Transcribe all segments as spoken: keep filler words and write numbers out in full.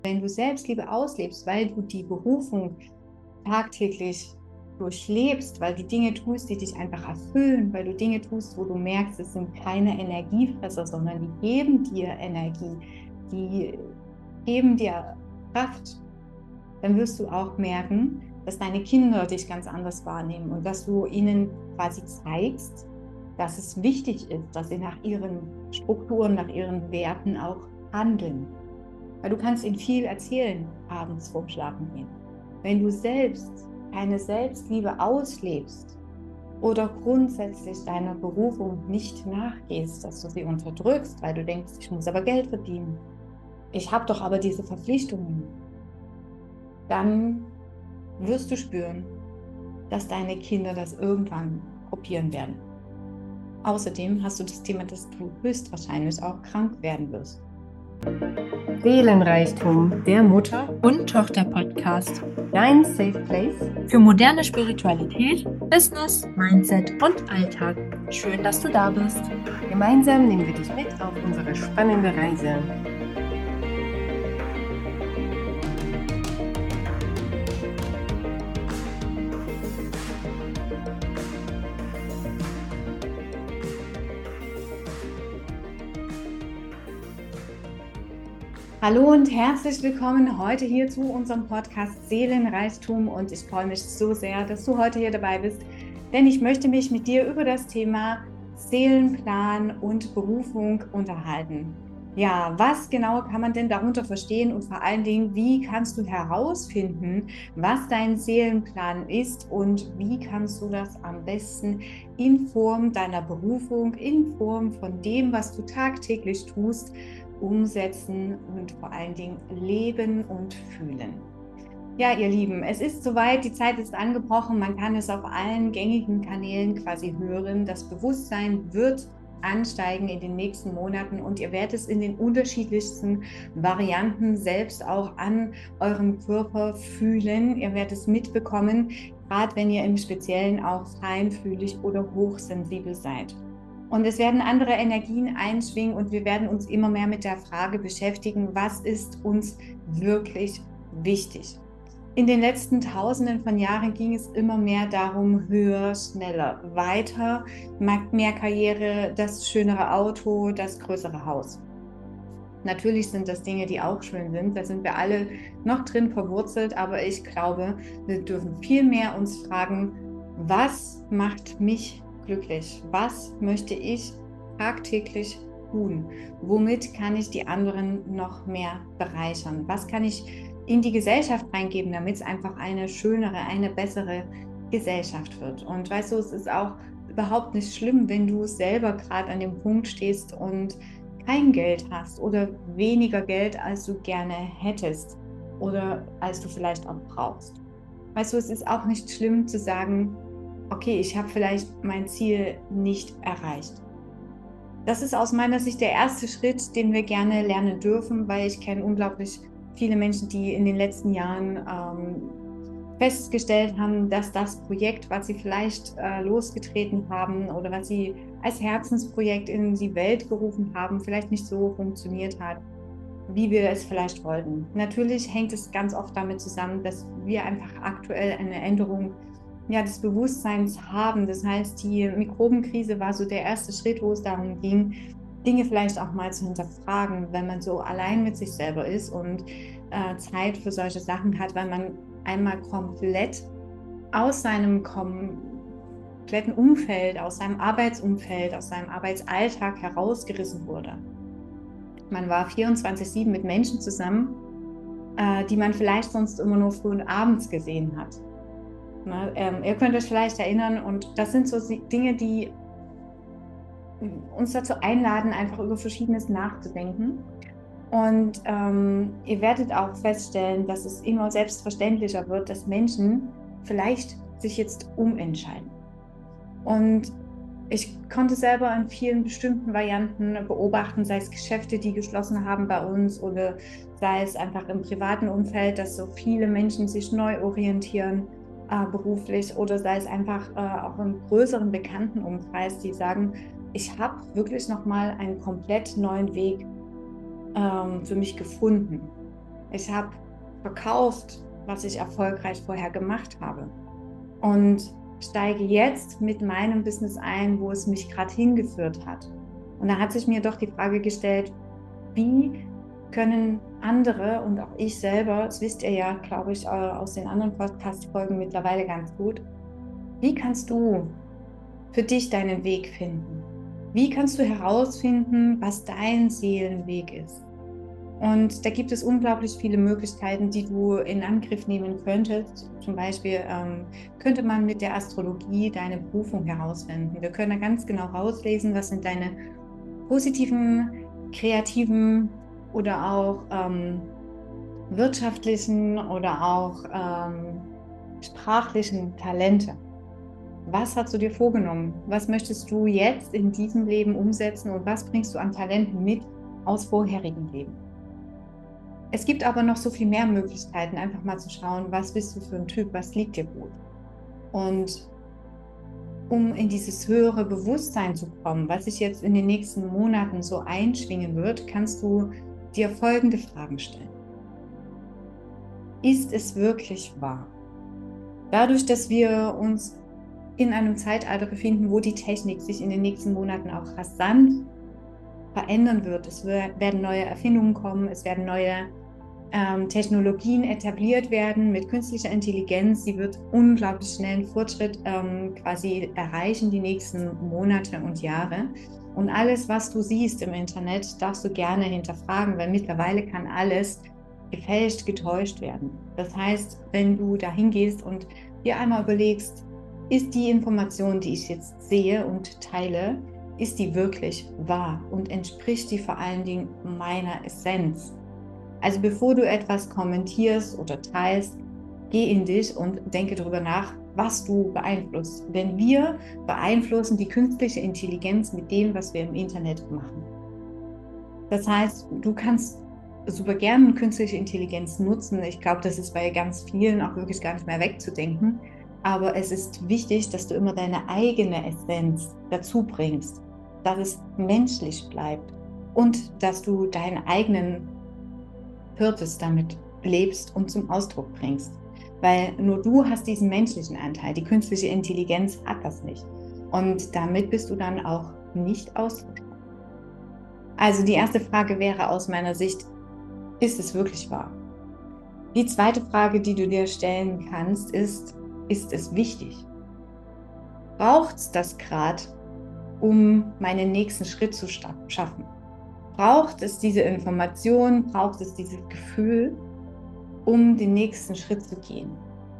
Wenn du Selbstliebe auslebst, weil du die Berufung tagtäglich durchlebst, weil du Dinge tust, die dich einfach erfüllen, weil du Dinge tust, wo du merkst, es sind keine Energiefresser, sondern die geben dir Energie, die geben dir Kraft, dann wirst du auch merken, dass deine Kinder dich ganz anders wahrnehmen und dass du ihnen quasi zeigst, dass es wichtig ist, dass sie nach ihren Strukturen, nach ihren Werten auch handeln. Weil du kannst ihnen viel erzählen, abends vorm Schlafengehen. Wenn du selbst keine Selbstliebe auslebst oder grundsätzlich deiner Berufung nicht nachgehst, dass du sie unterdrückst, weil du denkst, ich muss aber Geld verdienen, ich habe doch aber diese Verpflichtungen, dann wirst du spüren, dass deine Kinder das irgendwann kopieren werden. Außerdem hast du das Thema, dass du höchstwahrscheinlich auch krank werden wirst. Seelenreichtum, der Mutter- und Tochter-Podcast. Dein Safe Place für moderne Spiritualität, Business, Mindset und Alltag. Schön, dass du da bist. Gemeinsam nehmen wir dich mit auf unsere spannende Reise. Hallo und herzlich willkommen heute hier zu unserem Podcast Seelenreichtum und ich freue mich so sehr, dass du heute hier dabei bist, denn ich möchte mich mit dir über das Thema Seelenplan und Berufung unterhalten. Ja, was genau kann man denn darunter verstehen und vor allen Dingen, wie kannst du herausfinden, was dein Seelenplan ist und wie kannst du das am besten in Form deiner Berufung, in Form von dem, was du tagtäglich tust, umsetzen und vor allen Dingen leben und fühlen. Ja, ihr Lieben, es ist soweit, die Zeit ist angebrochen, man kann es auf allen gängigen Kanälen quasi hören. Das Bewusstsein wird ansteigen in den nächsten Monaten und ihr werdet es in den unterschiedlichsten Varianten selbst auch an eurem Körper fühlen. Ihr werdet es mitbekommen, gerade wenn ihr im Speziellen auch feinfühlig oder hochsensibel seid. Und es werden andere Energien einschwingen und wir werden uns immer mehr mit der Frage beschäftigen, was ist uns wirklich wichtig? In den letzten Tausenden von Jahren ging es immer mehr darum, höher, schneller, weiter, mehr Karriere, das schönere Auto, das größere Haus. Natürlich sind das Dinge, die auch schön sind, da sind wir alle noch drin verwurzelt, aber ich glaube, wir dürfen viel mehr uns fragen, was macht mich glücklich? Was möchte ich tagtäglich tun? Womit kann ich die anderen noch mehr bereichern? Was kann ich in die Gesellschaft reingeben, damit es einfach eine schönere, eine bessere Gesellschaft wird? Und weißt du, es ist auch überhaupt nicht schlimm, wenn du selber gerade an dem Punkt stehst und kein Geld hast oder weniger Geld, als du gerne hättest oder als du vielleicht auch brauchst. Weißt du, es ist auch nicht schlimm zu sagen, okay, ich habe vielleicht mein Ziel nicht erreicht. Das ist aus meiner Sicht der erste Schritt, den wir gerne lernen dürfen, weil ich kenne unglaublich viele Menschen, die in den letzten Jahren ähm, festgestellt haben, dass das Projekt, was sie vielleicht äh, losgetreten haben oder was sie als Herzensprojekt in die Welt gerufen haben, vielleicht nicht so funktioniert hat, wie wir es vielleicht wollten. Natürlich hängt es ganz oft damit zusammen, dass wir einfach aktuell eine Änderung ja, des Bewusstseins haben. Das heißt, die Mikrobenkrise war so der erste Schritt, wo es darum ging, Dinge vielleicht auch mal zu hinterfragen, wenn man so allein mit sich selber ist und äh, Zeit für solche Sachen hat, weil man einmal komplett aus seinem kompletten Umfeld, aus seinem Arbeitsumfeld, aus seinem Arbeitsalltag herausgerissen wurde. Man war vierundzwanzig sieben mit Menschen zusammen, äh, die man vielleicht sonst immer nur früh und abends gesehen hat. Na, ähm, ihr könnt euch vielleicht erinnern und das sind so Dinge, die uns dazu einladen, einfach über Verschiedenes nachzudenken. Und ähm, ihr werdet auch feststellen, dass es immer selbstverständlicher wird, dass Menschen vielleicht sich jetzt umentscheiden. Und ich konnte selber in vielen bestimmten Varianten beobachten, sei es Geschäfte, die geschlossen haben bei uns oder sei es einfach im privaten Umfeld, dass so viele Menschen sich neu orientieren, äh, beruflich, oder sei es einfach äh, auch im größeren Bekanntenumkreis, die sagen, ich habe wirklich nochmal einen komplett neuen Weg ähm, für mich gefunden. Ich habe verkauft, was ich erfolgreich vorher gemacht habe. Und steige jetzt mit meinem Business ein, wo es mich gerade hingeführt hat. Und da hat sich mir doch die Frage gestellt, wie können andere und auch ich selber, das wisst ihr ja, glaube ich, aus den anderen Podcast-Folgen mittlerweile ganz gut, wie kannst du für dich deinen Weg finden? Wie kannst du herausfinden, was dein Seelenweg ist? Und da gibt es unglaublich viele Möglichkeiten, die du in Angriff nehmen könntest. Zum Beispiel ähm, könnte man mit der Astrologie deine Berufung herausfinden. Wir können da ganz genau rauslesen, was sind deine positiven, kreativen oder auch ähm, wirtschaftlichen oder auch ähm, sprachlichen Talente. Was hast du dir vorgenommen? Was möchtest du jetzt in diesem Leben umsetzen und was bringst du an Talenten mit aus vorherigen Leben? Es gibt aber noch so viel mehr Möglichkeiten, einfach mal zu schauen, was bist du für ein Typ, was liegt dir gut. Und um in dieses höhere Bewusstsein zu kommen, was sich jetzt in den nächsten Monaten so einschwingen wird, kannst du dir folgende Fragen stellen. Ist es wirklich wahr? Dadurch, dass wir uns in einem Zeitalter befinden, wo die Technik sich in den nächsten Monaten auch rasant verändern wird. Es werden neue Erfindungen kommen, es werden neue ähm, Technologien etabliert werden mit künstlicher Intelligenz. Sie wird unglaublich schnellen Fortschritt ähm, quasi erreichen die nächsten Monate und Jahre. Und alles, was du siehst im Internet, darfst du gerne hinterfragen, weil mittlerweile kann alles gefälscht, getäuscht werden. Das heißt, wenn du dahin gehst und dir einmal überlegst, ist die Information, die ich jetzt sehe und teile, ist die wirklich wahr und entspricht die vor allen Dingen meiner Essenz? Also bevor du etwas kommentierst oder teilst, geh in dich und denke darüber nach, was du beeinflusst. Denn wir beeinflussen die künstliche Intelligenz mit dem, was wir im Internet machen. Das heißt, du kannst super gerne künstliche Intelligenz nutzen. Ich glaube, das ist bei ganz vielen auch wirklich gar nicht mehr wegzudenken. Aber es ist wichtig, dass du immer deine eigene Essenz dazu bringst, dass es menschlich bleibt und dass du deinen eigenen Purpose damit lebst und zum Ausdruck bringst. Weil nur du hast diesen menschlichen Anteil, die künstliche Intelligenz hat das nicht. Und damit bist du dann auch nicht ausdruckbar. Also die erste Frage wäre aus meiner Sicht, ist es wirklich wahr? Die zweite Frage, die du dir stellen kannst, ist, ist es wichtig? Braucht es das gerade, um meinen nächsten Schritt zu schaffen? Braucht es diese Information, braucht es dieses Gefühl, um den nächsten Schritt zu gehen?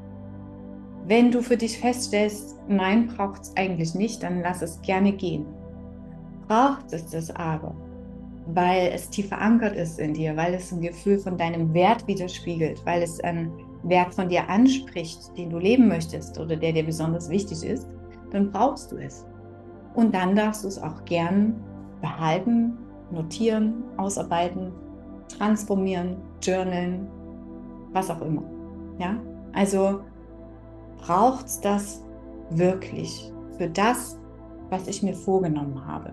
Wenn du für dich feststellst, nein, braucht es eigentlich nicht, dann lass es gerne gehen. Braucht es das aber, weil es tief verankert ist in dir, weil es ein Gefühl von deinem Wert widerspiegelt, weil es einen Wert von dir anspricht, den du leben möchtest oder der dir besonders wichtig ist, dann brauchst du es. Und dann darfst du es auch gern behalten, notieren, ausarbeiten, transformieren, journalen, was auch immer. Ja? Also braucht es das wirklich für das, was ich mir vorgenommen habe?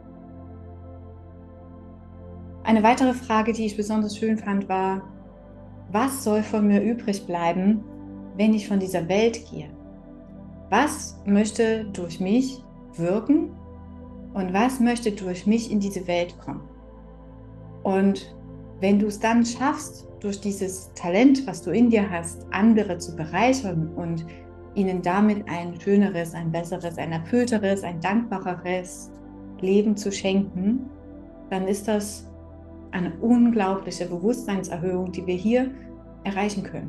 Eine weitere Frage, die ich besonders schön fand, war, was soll von mir übrig bleiben, wenn ich von dieser Welt gehe? Was möchte durch mich wirken und was möchte durch mich in diese Welt kommen? Und wenn du es dann schaffst, durch dieses Talent, was du in dir hast, andere zu bereichern und ihnen damit ein schöneres, ein besseres, ein erfüllteres, ein dankbareres Leben zu schenken, dann ist das eine unglaubliche Bewusstseinserhöhung, die wir hier erreichen können.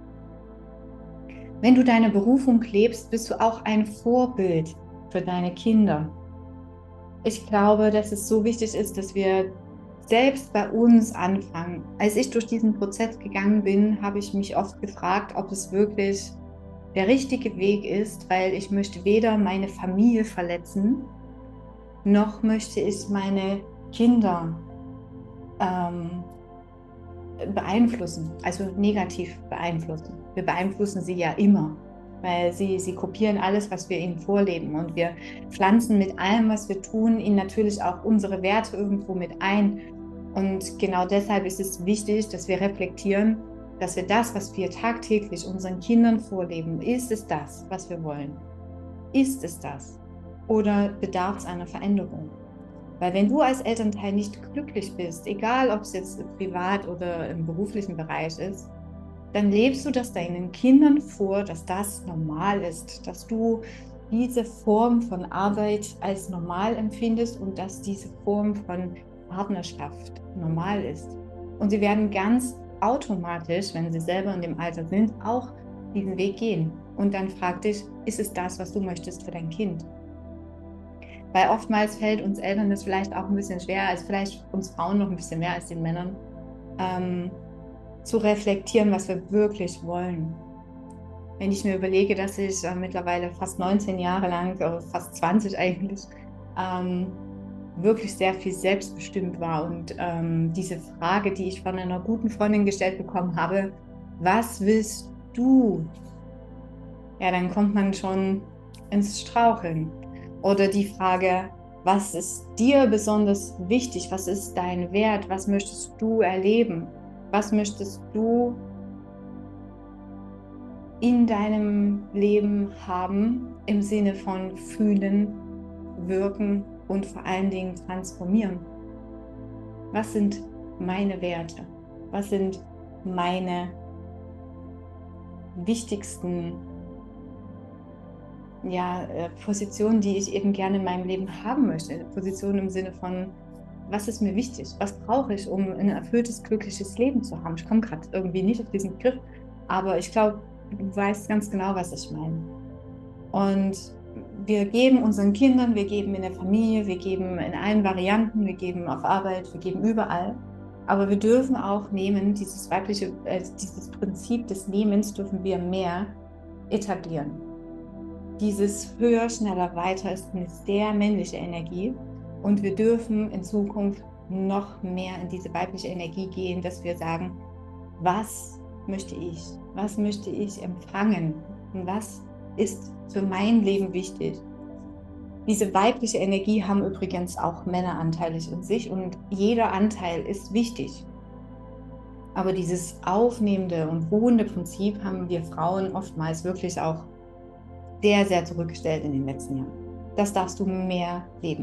Wenn du deine Berufung lebst, bist du auch ein Vorbild für deine Kinder. Ich glaube, dass es so wichtig ist, dass wir selbst bei uns anfangen. Als ich durch diesen Prozess gegangen bin, habe ich mich oft gefragt, ob es wirklich der richtige Weg ist, weil ich möchte weder meine Familie verletzen, noch möchte ich meine Kinder ähm, beeinflussen, also negativ beeinflussen. Wir beeinflussen sie ja immer, weil sie, sie kopieren alles, was wir ihnen vorleben und wir pflanzen mit allem, was wir tun, ihnen natürlich auch unsere Werte irgendwo mit ein. Und genau deshalb ist es wichtig, dass wir reflektieren, dass wir das, was wir tagtäglich unseren Kindern vorleben, ist es das, was wir wollen? Ist es das? Oder bedarf es einer Veränderung? Weil wenn du als Elternteil nicht glücklich bist, egal ob es jetzt privat oder im beruflichen Bereich ist, dann lebst du das deinen Kindern vor, dass das normal ist, dass du diese Form von Arbeit als normal empfindest und dass diese Form von Partnerschaft normal ist. Und sie werden ganz automatisch, wenn sie selber in dem Alter sind, auch diesen Weg gehen. Und dann frag dich, ist es das, was du möchtest für dein Kind? Weil oftmals fällt uns Eltern das vielleicht auch ein bisschen schwer, als vielleicht uns Frauen noch ein bisschen mehr als den Männern, ähm, zu reflektieren, was wir wirklich wollen. Wenn ich mir überlege, dass ich äh, mittlerweile fast neunzehn Jahre lang, oder fast zwanzig eigentlich, ähm, wirklich sehr viel selbstbestimmt war und ähm, diese Frage, die ich von einer guten Freundin gestellt bekommen habe, was willst du? Ja, dann kommt man schon ins Straucheln. Oder die Frage, was ist dir besonders wichtig? Was ist dein Wert? Was möchtest du erleben? Was möchtest du in deinem Leben haben im Sinne von fühlen, wirken und vor allen Dingen transformieren? Was sind meine Werte? Was sind meine wichtigsten ja, Positionen, die ich eben gerne in meinem Leben haben möchte? Positionen im Sinne von, was ist mir wichtig? Was brauche ich, um ein erfülltes, glückliches Leben zu haben? Ich komme gerade irgendwie nicht auf diesen Begriff, aber ich glaube, du weißt ganz genau, was ich meine. Und wir geben unseren Kindern, wir geben in der Familie, wir geben in allen Varianten, wir geben auf Arbeit, wir geben überall. Aber wir dürfen auch nehmen, dieses weibliche, äh, dieses Prinzip des Nehmens dürfen wir mehr etablieren. Dieses höher, schneller, weiter ist eine sehr männliche Energie. Und wir dürfen in Zukunft noch mehr in diese weibliche Energie gehen, dass wir sagen, was möchte ich? Was möchte ich empfangen? Und was ist für mein Leben wichtig? Diese weibliche Energie haben übrigens auch Männer anteilig in sich und jeder Anteil ist wichtig. Aber dieses aufnehmende und ruhende Prinzip haben wir Frauen oftmals wirklich auch sehr, sehr zurückgestellt in den letzten Jahren. Das darfst du mehr leben.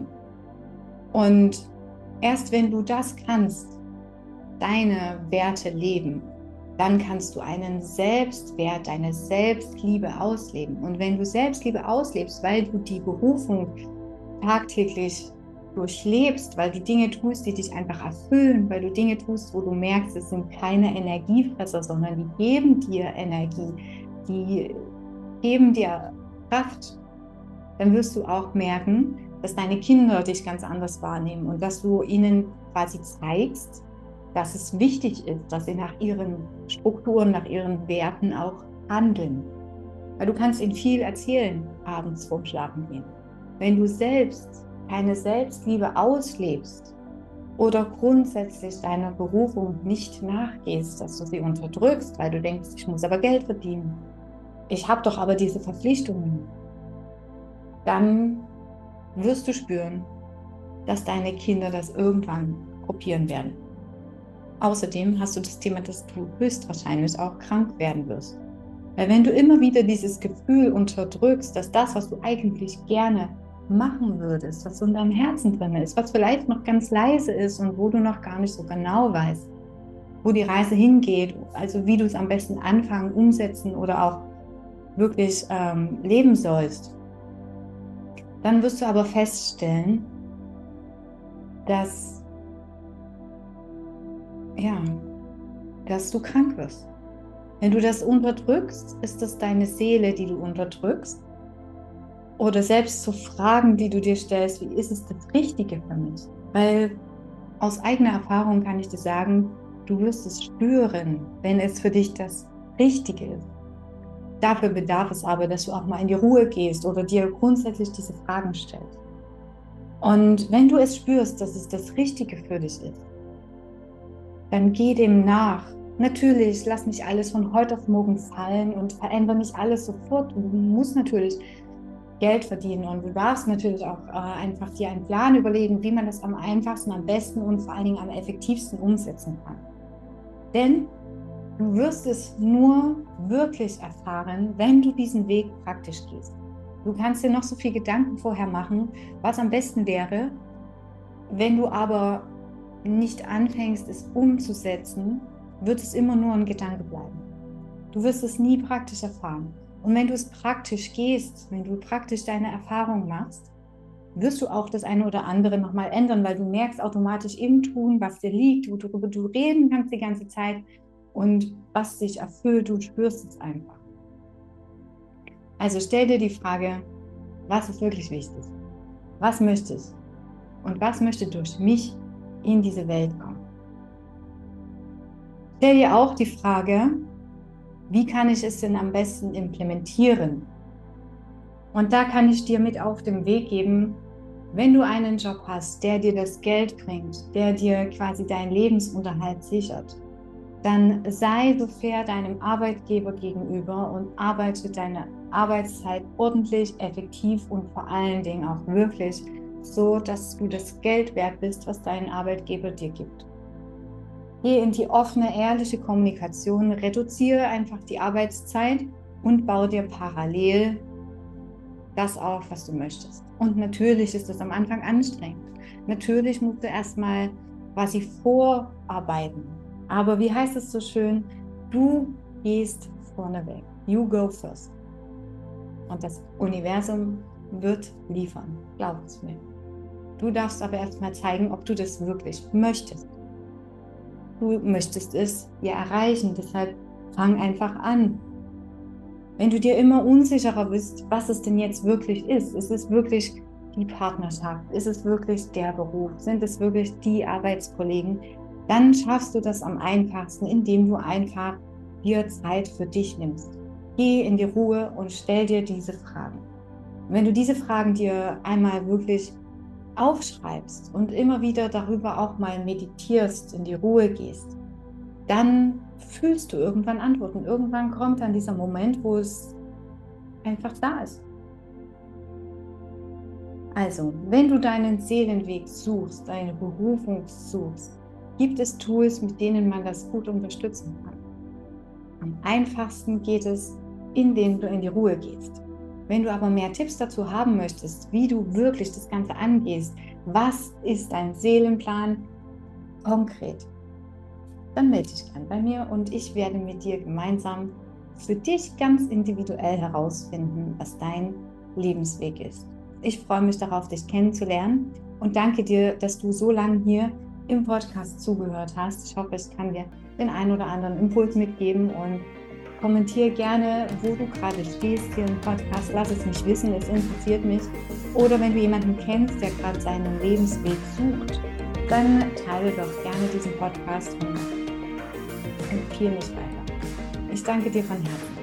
Und erst wenn du das kannst, deine Werte leben, dann kannst du einen Selbstwert, deine Selbstliebe ausleben. Und wenn du Selbstliebe auslebst, weil du die Berufung tagtäglich durchlebst, weil du Dinge tust, die dich einfach erfüllen, weil du Dinge tust, wo du merkst, es sind keine Energiefresser, sondern die geben dir Energie, die geben dir Kraft, dann wirst du auch merken, dass deine Kinder dich ganz anders wahrnehmen und dass du ihnen quasi zeigst, dass es wichtig ist, dass sie nach ihren Strukturen, nach ihren Werten auch handeln. Weil du kannst ihnen viel erzählen, abends vorm Schlafengehen. Wenn du selbst keine Selbstliebe auslebst oder grundsätzlich deiner Berufung nicht nachgehst, dass du sie unterdrückst, weil du denkst, ich muss aber Geld verdienen, ich habe doch aber diese Verpflichtungen, dann wirst du spüren, dass deine Kinder das irgendwann kopieren werden. Außerdem hast du das Thema, dass du höchstwahrscheinlich auch krank werden wirst. Weil wenn du immer wieder dieses Gefühl unterdrückst, dass das, was du eigentlich gerne machen würdest, was so in deinem Herzen drin ist, was vielleicht noch ganz leise ist und wo du noch gar nicht so genau weißt, wo die Reise hingeht, also wie du es am besten anfangen, umsetzen oder auch wirklich ähm, leben sollst, dann wirst du aber feststellen, dass ja, dass du krank wirst. Wenn du das unterdrückst, ist das deine Seele, die du unterdrückst. Oder selbst so Fragen, die du dir stellst, wie ist es das Richtige für mich? Weil aus eigener Erfahrung kann ich dir sagen, du wirst es spüren, wenn es für dich das Richtige ist. Dafür bedarf es aber, dass du auch mal in die Ruhe gehst oder dir grundsätzlich diese Fragen stellst. Und wenn du es spürst, dass es das Richtige für dich ist, dann geh dem nach. Natürlich, lass nicht alles von heute auf morgen fallen und verändere nicht alles sofort. Du musst natürlich Geld verdienen. Und du darfst natürlich auch äh, einfach dir einen Plan überlegen, wie man das am einfachsten, am besten und vor allen Dingen am effektivsten umsetzen kann. Denn du wirst es nur wirklich erfahren, wenn du diesen Weg praktisch gehst. Du kannst dir noch so viel Gedanken vorher machen, was am besten wäre. Wenn du aber nicht anfängst, es umzusetzen, wird es immer nur ein Gedanke bleiben. Du wirst es nie praktisch erfahren. Und wenn du es praktisch gehst, wenn du praktisch deine Erfahrung machst, wirst du auch das eine oder andere nochmal ändern, weil du merkst automatisch im Tun, was dir liegt, worüber du reden kannst die ganze Zeit und was dich erfüllt, du spürst es einfach. Also stell dir die Frage, was ist wirklich wichtig? Was möchte ich? Und was möchte durch mich in diese Welt kommen? Stell dir auch die Frage, wie kann ich es denn am besten implementieren? Und da kann ich dir mit auf den Weg geben, wenn du einen Job hast, der dir das Geld bringt, der dir quasi deinen Lebensunterhalt sichert, dann sei so fair deinem Arbeitgeber gegenüber und arbeite deine Arbeitszeit ordentlich, effektiv und vor allen Dingen auch wirklich so, dass du das Geld wert bist, was dein Arbeitgeber dir gibt. Geh in die offene, ehrliche Kommunikation, reduziere einfach die Arbeitszeit und baue dir parallel das auf, was du möchtest. Und natürlich ist das am Anfang anstrengend. Natürlich musst du erstmal quasi vorarbeiten. Aber wie heißt es so schön? Du gehst vorneweg. You go first. Und das Universum wird liefern. Glaub es mir. Du darfst aber erstmal zeigen, ob du das wirklich möchtest. Du möchtest es ja erreichen, deshalb fang einfach an. Wenn du dir immer unsicherer bist, was es denn jetzt wirklich ist, ist es wirklich die Partnerschaft, ist es wirklich der Beruf, sind es wirklich die Arbeitskollegen, dann schaffst du das am einfachsten, indem du einfach dir Zeit für dich nimmst. Geh in die Ruhe und stell dir diese Fragen. Und wenn du diese Fragen dir einmal wirklich aufschreibst und immer wieder darüber auch mal meditierst, in die Ruhe gehst, dann fühlst du irgendwann Antworten. Irgendwann kommt dann dieser Moment, wo es einfach da ist. Also, wenn du deinen Seelenweg suchst, deine Berufung suchst, gibt es Tools, mit denen man das gut unterstützen kann. Am einfachsten geht es, indem du in die Ruhe gehst. Wenn du aber mehr Tipps dazu haben möchtest, wie du wirklich das Ganze angehst, was ist dein Seelenplan konkret, dann melde dich gern bei mir und ich werde mit dir gemeinsam für dich ganz individuell herausfinden, was dein Lebensweg ist. Ich freue mich darauf, dich kennenzulernen und danke dir, dass du so lange hier im Podcast zugehört hast. Ich hoffe, ich kann dir den einen oder anderen Impuls mitgeben und kommentiere gerne, wo du gerade stehst hier im Podcast. Lass es mich wissen, es interessiert mich. Oder wenn du jemanden kennst, der gerade seinen Lebensweg sucht, dann teile doch gerne diesen Podcast und empfehle mich weiter. Ich danke dir von Herzen.